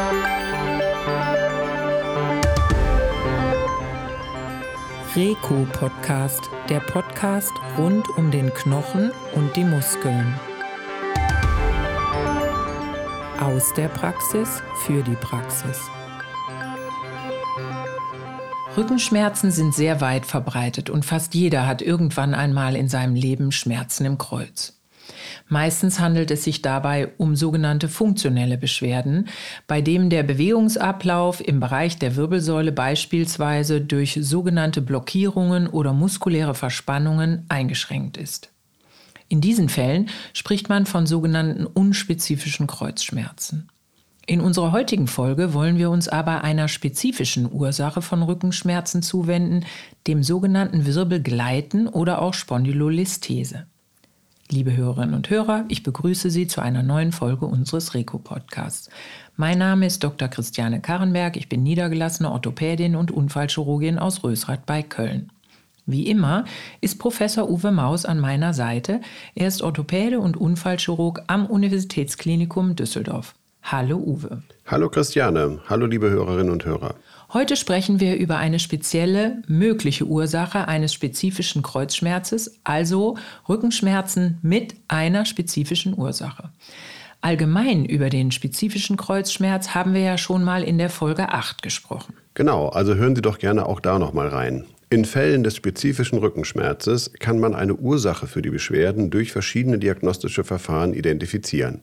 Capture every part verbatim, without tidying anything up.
Reco-Podcast, der Podcast rund um den Knochen und die Muskeln. Aus der Praxis für die Praxis. Rückenschmerzen sind sehr weit verbreitet und fast jeder hat irgendwann einmal in seinem Leben Schmerzen im Kreuz. Meistens handelt es sich dabei um sogenannte funktionelle Beschwerden, bei denen der Bewegungsablauf im Bereich der Wirbelsäule beispielsweise durch sogenannte Blockierungen oder muskuläre Verspannungen eingeschränkt ist. In diesen Fällen spricht man von sogenannten unspezifischen Kreuzschmerzen. In unserer heutigen Folge wollen wir uns aber einer spezifischen Ursache von Rückenschmerzen zuwenden, dem sogenannten Wirbelgleiten oder auch Spondylolisthese. Liebe Hörerinnen und Hörer, ich begrüße Sie zu einer neuen Folge unseres Reco-Podcasts. Mein Name ist Doktor Christiane Karrenberg, ich bin niedergelassene Orthopädin und Unfallchirurgin aus Rösrath bei Köln. Wie immer ist Professor Uwe Maus an meiner Seite. Er ist Orthopäde und Unfallchirurg am Universitätsklinikum Düsseldorf. Hallo Uwe. Hallo Christiane, hallo liebe Hörerinnen und Hörer. Heute sprechen wir über eine spezielle mögliche Ursache eines spezifischen Kreuzschmerzes, also Rückenschmerzen mit einer spezifischen Ursache. Allgemein über den spezifischen Kreuzschmerz haben wir ja schon mal in der Folge acht gesprochen. Genau, also hören Sie doch gerne auch da noch mal rein. In Fällen des spezifischen Rückenschmerzes kann man eine Ursache für die Beschwerden durch verschiedene diagnostische Verfahren identifizieren.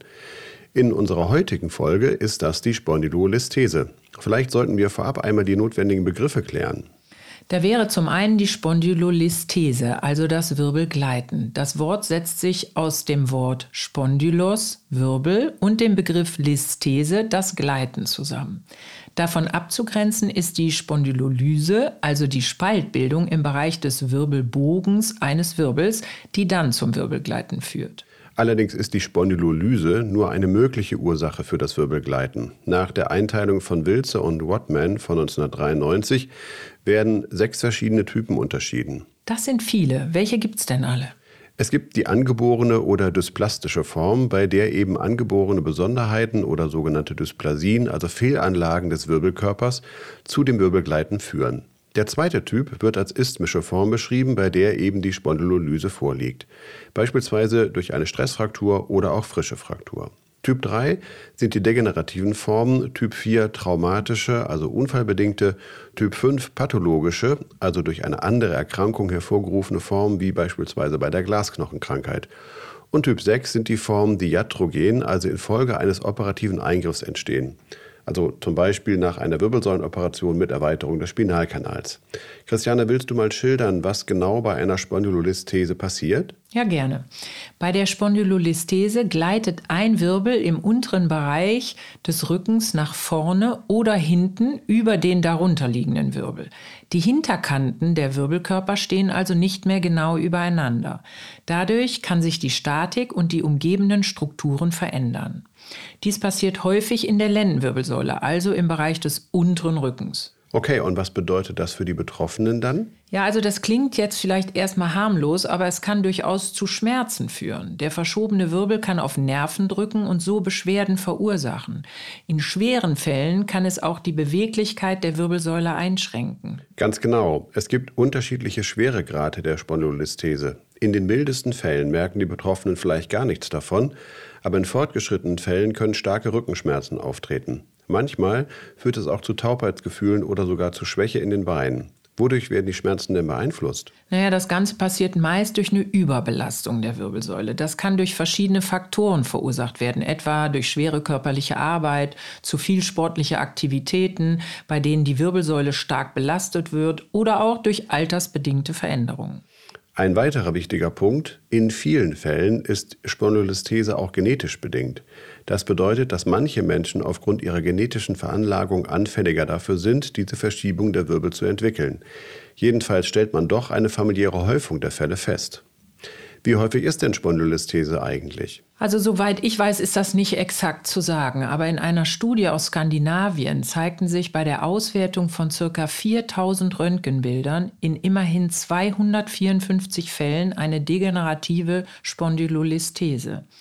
In unserer heutigen Folge ist das die Spondylolisthese. Vielleicht sollten wir vorab einmal die notwendigen Begriffe klären. Da wäre zum einen die Spondylolisthese, also das Wirbelgleiten. Das Wort setzt sich aus dem Wort Spondylos, Wirbel, und dem Begriff Listhese, das Gleiten, zusammen. Davon abzugrenzen ist die Spondylolyse, also die Spaltbildung im Bereich des Wirbelbogens eines Wirbels, die dann zum Wirbelgleiten führt. Allerdings ist die Spondylolyse nur eine mögliche Ursache für das Wirbelgleiten. Nach der Einteilung von Wilze und Whatman von neunzehnhundertdreiundneunzig werden sechs verschiedene Typen unterschieden. Das sind viele. Welche gibt's denn alle? Es gibt die angeborene oder dysplastische Form, bei der eben angeborene Besonderheiten oder sogenannte Dysplasien, also Fehlanlagen des Wirbelkörpers, zu dem Wirbelgleiten führen. Der zweite Typ wird als isthmische Form beschrieben, bei der eben die Spondylolyse vorliegt, beispielsweise durch eine Stressfraktur oder auch frische Fraktur. Typ drei sind die degenerativen Formen, Typ vier traumatische, also unfallbedingte, Typ fünf pathologische, also durch eine andere Erkrankung hervorgerufene Formen, wie beispielsweise bei der Glasknochenkrankheit. Und Typ sechs sind die Formen, die iatrogen, also infolge eines operativen Eingriffs entstehen. Also zum Beispiel nach einer Wirbelsäulenoperation mit Erweiterung des Spinalkanals. Christiane, willst du mal schildern, was genau bei einer Spondylolisthese passiert? Ja, gerne. Bei der Spondylolisthese gleitet ein Wirbel im unteren Bereich des Rückens nach vorne oder hinten über den darunterliegenden Wirbel. Die Hinterkanten der Wirbelkörper stehen also nicht mehr genau übereinander. Dadurch kann sich die Statik und die umgebenden Strukturen verändern. Dies passiert häufig in der Lendenwirbelsäule, also im Bereich des unteren Rückens. Okay, und was bedeutet das für die Betroffenen dann? Ja, also das klingt jetzt vielleicht erstmal harmlos, aber es kann durchaus zu Schmerzen führen. Der verschobene Wirbel kann auf Nerven drücken und so Beschwerden verursachen. In schweren Fällen kann es auch die Beweglichkeit der Wirbelsäule einschränken. Ganz genau. Es gibt unterschiedliche Schweregrade der Spondylolisthese. In den mildesten Fällen merken die Betroffenen vielleicht gar nichts davon, aber in fortgeschrittenen Fällen können starke Rückenschmerzen auftreten. Manchmal führt es auch zu Taubheitsgefühlen oder sogar zu Schwäche in den Beinen. Wodurch werden die Schmerzen denn beeinflusst? Naja, das Ganze passiert meist durch eine Überbelastung der Wirbelsäule. Das kann durch verschiedene Faktoren verursacht werden, etwa durch schwere körperliche Arbeit, zu viel sportliche Aktivitäten, bei denen die Wirbelsäule stark belastet wird, oder auch durch altersbedingte Veränderungen. Ein weiterer wichtiger Punkt: In vielen Fällen ist Spondylolisthese auch genetisch bedingt. Das bedeutet, dass manche Menschen aufgrund ihrer genetischen Veranlagung anfälliger dafür sind, diese Verschiebung der Wirbel zu entwickeln. Jedenfalls stellt man doch eine familiäre Häufung der Fälle fest. Wie häufig ist denn Spondylolisthese eigentlich? Also soweit ich weiß, ist das nicht exakt zu sagen. Aber in einer Studie aus Skandinavien zeigten sich bei der Auswertung von ca. viertausend Röntgenbildern in immerhin zweihundertvierundfünfzig Fällen eine degenerative Spondylolisthese.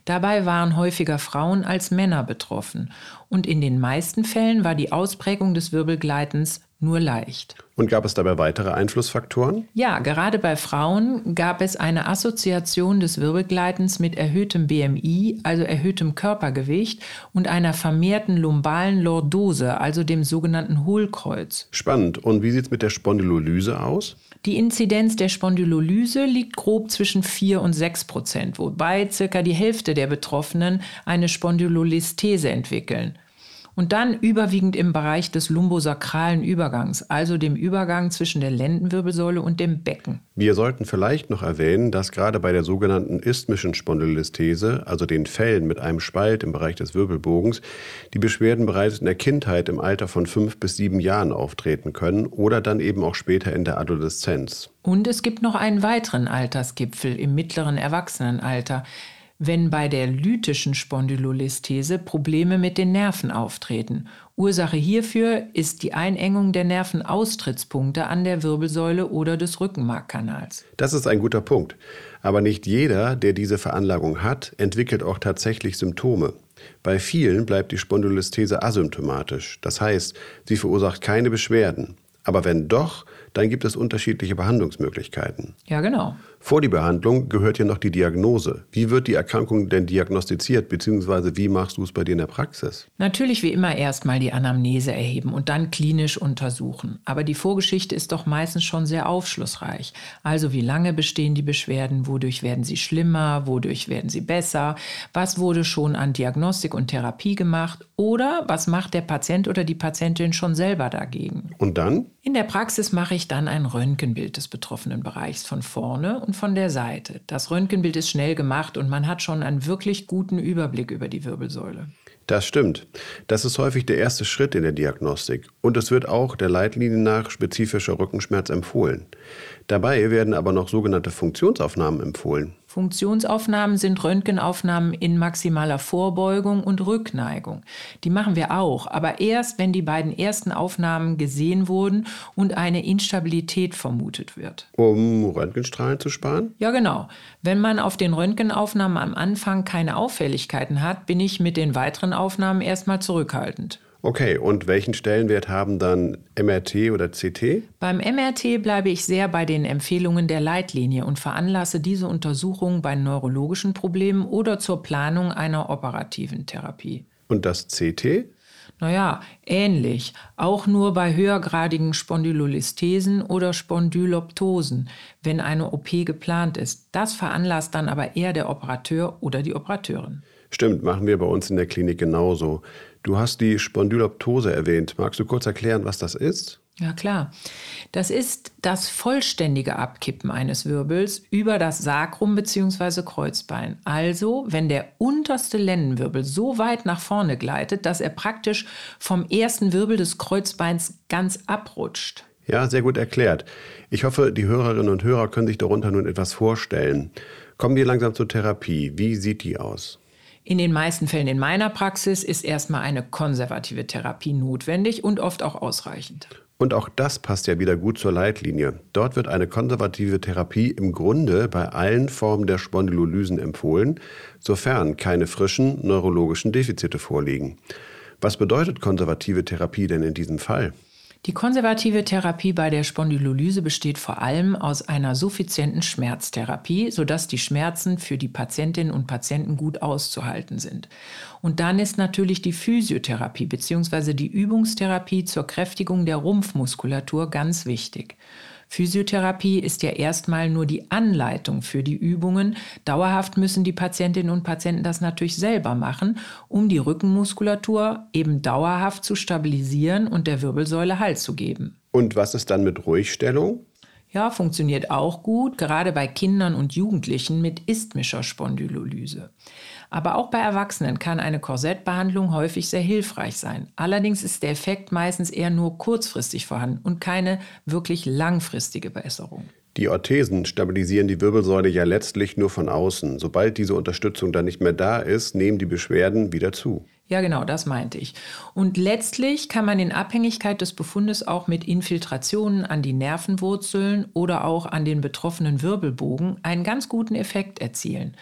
Dabei waren häufiger Frauen als Männer betroffen. Und in den meisten Fällen war die Ausprägung des Wirbelgleitens nur leicht. Und gab es dabei weitere Einflussfaktoren? Ja, gerade bei Frauen gab es eine Assoziation des Wirbelgleitens mit erhöhtem B M I, also erhöhtem Körpergewicht, und einer vermehrten lumbalen Lordose, also dem sogenannten Hohlkreuz. Spannend. Und wie sieht es mit der Spondylolyse aus? Die Inzidenz der Spondylolyse liegt grob zwischen vier und sechs Prozent, wobei circa die Hälfte der Betroffenen eine Spondylolistese entwickeln. Und dann überwiegend im Bereich des lumbosakralen Übergangs, also dem Übergang zwischen der Lendenwirbelsäule und dem Becken. Wir sollten vielleicht noch erwähnen, dass gerade bei der sogenannten isthmischen Spondylolistese, also den Fällen mit einem Spalt im Bereich des Wirbelbogens, die Beschwerden bereits in der Kindheit im Alter von fünf bis sieben Jahren auftreten können oder dann eben auch später in der Adoleszenz. Und es gibt noch einen weiteren Altersgipfel im mittleren Erwachsenenalter, wenn bei der lytischen Spondylolistese Probleme mit den Nerven auftreten. Ursache hierfür ist die Einengung der Nervenaustrittspunkte an der Wirbelsäule oder des Rückenmarkkanals. Das ist ein guter Punkt. Aber nicht jeder, der diese Veranlagung hat, entwickelt auch tatsächlich Symptome. Bei vielen bleibt die Spondylolistese asymptomatisch. Das heißt, sie verursacht keine Beschwerden. Aber wenn doch, dann gibt es unterschiedliche Behandlungsmöglichkeiten. Ja, genau. Vor die Behandlung gehört ja noch die Diagnose. Wie wird die Erkrankung denn diagnostiziert, beziehungsweise wie machst du es bei dir in der Praxis? Natürlich wie immer erstmal die Anamnese erheben und dann klinisch untersuchen. Aber die Vorgeschichte ist doch meistens schon sehr aufschlussreich. Also wie lange bestehen die Beschwerden, wodurch werden sie schlimmer, wodurch werden sie besser, was wurde schon an Diagnostik und Therapie gemacht oder was macht der Patient oder die Patientin schon selber dagegen. Und dann? In der Praxis mache ich dann ein Röntgenbild des betroffenen Bereichs von vorne und von der Seite. Das Röntgenbild ist schnell gemacht und man hat schon einen wirklich guten Überblick über die Wirbelsäule. Das stimmt. Das ist häufig der erste Schritt in der Diagnostik. Und es wird auch der Leitlinie nach spezifischer Rückenschmerz empfohlen. Dabei werden aber noch sogenannte Funktionsaufnahmen empfohlen. Funktionsaufnahmen sind Röntgenaufnahmen in maximaler Vorbeugung und Rückneigung. Die machen wir auch, aber erst, wenn die beiden ersten Aufnahmen gesehen wurden und eine Instabilität vermutet wird. Um Röntgenstrahlen zu sparen? Ja, genau. Wenn man auf den Röntgenaufnahmen am Anfang keine Auffälligkeiten hat, bin ich mit den weiteren Aufnahmen erstmal zurückhaltend. Okay, und welchen Stellenwert haben dann M R T oder C T? Beim M R T bleibe ich sehr bei den Empfehlungen der Leitlinie und veranlasse diese Untersuchung bei neurologischen Problemen oder zur Planung einer operativen Therapie. Und das C T? Naja, ähnlich. Auch nur bei höhergradigen Spondylolistesen oder Spondyloptosen, wenn eine O P geplant ist. Das veranlasst dann aber eher der Operateur oder die Operateurin. Stimmt, machen wir bei uns in der Klinik genauso. Du hast die Spondyloptose erwähnt. Magst du kurz erklären, was das ist? Ja, klar. Das ist das vollständige Abkippen eines Wirbels über das Sacrum bzw. Kreuzbein. Also, wenn der unterste Lendenwirbel so weit nach vorne gleitet, dass er praktisch vom ersten Wirbel des Kreuzbeins ganz abrutscht. Ja, sehr gut erklärt. Ich hoffe, die Hörerinnen und Hörer können sich darunter nun etwas vorstellen. Kommen wir langsam zur Therapie. Wie sieht die aus? In den meisten Fällen in meiner Praxis ist erstmal eine konservative Therapie notwendig und oft auch ausreichend. Und auch das passt ja wieder gut zur Leitlinie. Dort wird eine konservative Therapie im Grunde bei allen Formen der Spondylolysen empfohlen, sofern keine frischen neurologischen Defizite vorliegen. Was bedeutet konservative Therapie denn in diesem Fall? Die konservative Therapie bei der Spondylolyse besteht vor allem aus einer suffizienten Schmerztherapie, sodass die Schmerzen für die Patientinnen und Patienten gut auszuhalten sind. Und dann ist natürlich die Physiotherapie bzw. die Übungstherapie zur Kräftigung der Rumpfmuskulatur ganz wichtig. Physiotherapie ist ja erstmal nur die Anleitung für die Übungen. Dauerhaft müssen die Patientinnen und Patienten das natürlich selber machen, um die Rückenmuskulatur eben dauerhaft zu stabilisieren und der Wirbelsäule Halt zu geben. Und was ist dann mit Ruhigstellung? Ja, funktioniert auch gut, gerade bei Kindern und Jugendlichen mit isthmischer Spondylolyse. Aber auch bei Erwachsenen kann eine Korsettbehandlung häufig sehr hilfreich sein. Allerdings ist der Effekt meistens eher nur kurzfristig vorhanden und keine wirklich langfristige Besserung. Die Orthesen stabilisieren die Wirbelsäule ja letztlich nur von außen. Sobald diese Unterstützung dann nicht mehr da ist, nehmen die Beschwerden wieder zu. Ja, genau, das meinte ich. Und letztlich kann man in Abhängigkeit des Befundes auch mit Infiltrationen an die Nervenwurzeln oder auch an den betroffenen Wirbelbogen einen ganz guten Effekt erzielen.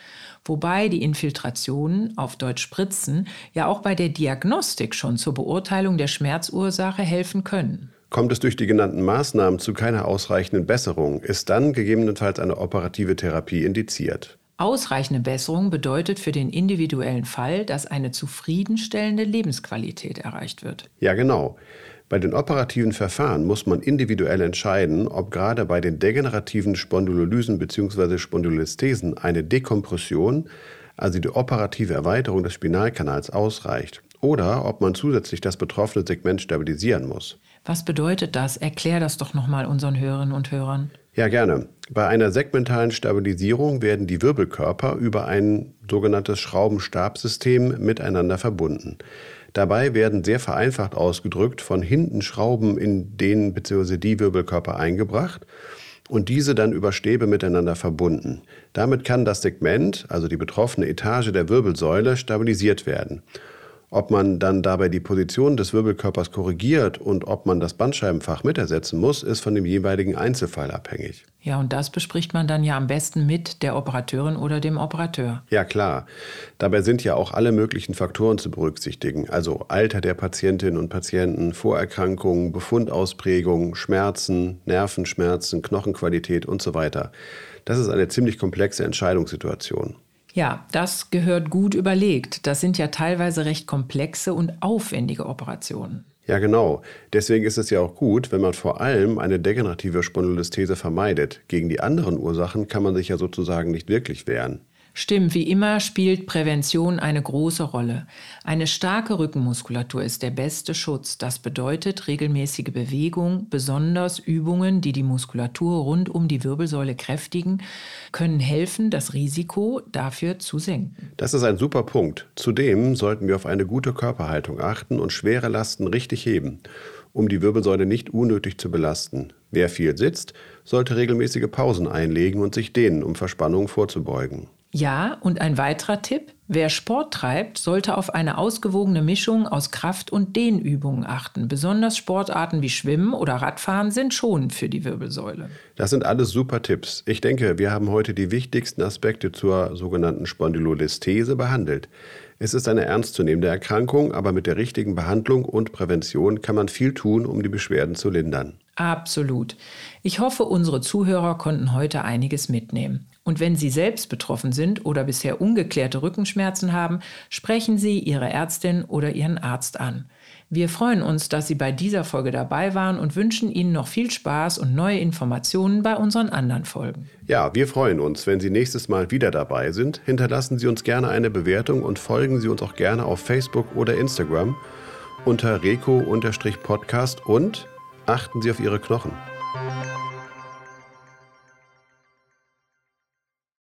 wobei die Infiltrationen, auf Deutsch Spritzen, ja auch bei der Diagnostik schon zur Beurteilung der Schmerzursache helfen können. Kommt es durch die genannten Maßnahmen zu keiner ausreichenden Besserung, ist dann gegebenenfalls eine operative Therapie indiziert. Ausreichende Besserung bedeutet für den individuellen Fall, dass eine zufriedenstellende Lebensqualität erreicht wird. Ja, genau. Bei den operativen Verfahren muss man individuell entscheiden, ob gerade bei den degenerativen Spondylolysen bzw. Spondylolisthesen eine Dekompression, also die operative Erweiterung des Spinalkanals, ausreicht oder ob man zusätzlich das betroffene Segment stabilisieren muss. Was bedeutet das? Erklär das doch nochmal unseren Hörerinnen und Hörern. Ja, gerne. Bei einer segmentalen Stabilisierung werden die Wirbelkörper über ein sogenanntes Schraubenstabsystem miteinander verbunden. Dabei werden sehr vereinfacht ausgedrückt von hinten Schrauben in den bzw. die Wirbelkörper eingebracht und diese dann über Stäbe miteinander verbunden. Damit kann das Segment, also die betroffene Etage der Wirbelsäule, stabilisiert werden. Ob man dann dabei die Position des Wirbelkörpers korrigiert und ob man das Bandscheibenfach mitersetzen muss, ist von dem jeweiligen Einzelfall abhängig. Ja, und das bespricht man dann ja am besten mit der Operateurin oder dem Operateur. Ja, klar. Dabei sind ja auch alle möglichen Faktoren zu berücksichtigen, also Alter der Patientinnen und Patienten, Vorerkrankungen, Befundausprägungen, Schmerzen, Nervenschmerzen, Knochenqualität und so weiter. Das ist eine ziemlich komplexe Entscheidungssituation. Ja, das gehört gut überlegt. Das sind ja teilweise recht komplexe und aufwendige Operationen. Ja, genau. Deswegen ist es ja auch gut, wenn man vor allem eine degenerative Spondylolisthese vermeidet. Gegen die anderen Ursachen kann man sich ja sozusagen nicht wirklich wehren. Stimmt, wie immer spielt Prävention eine große Rolle. Eine starke Rückenmuskulatur ist der beste Schutz. Das bedeutet regelmäßige Bewegung, besonders Übungen, die die Muskulatur rund um die Wirbelsäule kräftigen, können helfen, das Risiko dafür zu senken. Das ist ein super Punkt. Zudem sollten wir auf eine gute Körperhaltung achten und schwere Lasten richtig heben, um die Wirbelsäule nicht unnötig zu belasten. Wer viel sitzt, sollte regelmäßige Pausen einlegen und sich dehnen, um Verspannungen vorzubeugen. Ja, und ein weiterer Tipp, wer Sport treibt, sollte auf eine ausgewogene Mischung aus Kraft- und Dehnübungen achten. Besonders Sportarten wie Schwimmen oder Radfahren sind schonend für die Wirbelsäule. Das sind alles super Tipps. Ich denke, wir haben heute die wichtigsten Aspekte zur sogenannten Spondylolisthese behandelt. Es ist eine ernstzunehmende Erkrankung, aber mit der richtigen Behandlung und Prävention kann man viel tun, um die Beschwerden zu lindern. Absolut. Ich hoffe, unsere Zuhörer konnten heute einiges mitnehmen. Und wenn Sie selbst betroffen sind oder bisher ungeklärte Rückenschmerzen haben, sprechen Sie Ihre Ärztin oder Ihren Arzt an. Wir freuen uns, dass Sie bei dieser Folge dabei waren und wünschen Ihnen noch viel Spaß und neue Informationen bei unseren anderen Folgen. Ja, wir freuen uns, wenn Sie nächstes Mal wieder dabei sind. Hinterlassen Sie uns gerne eine Bewertung und folgen Sie uns auch gerne auf Facebook oder Instagram unter reco Podcast und achten Sie auf Ihre Knochen.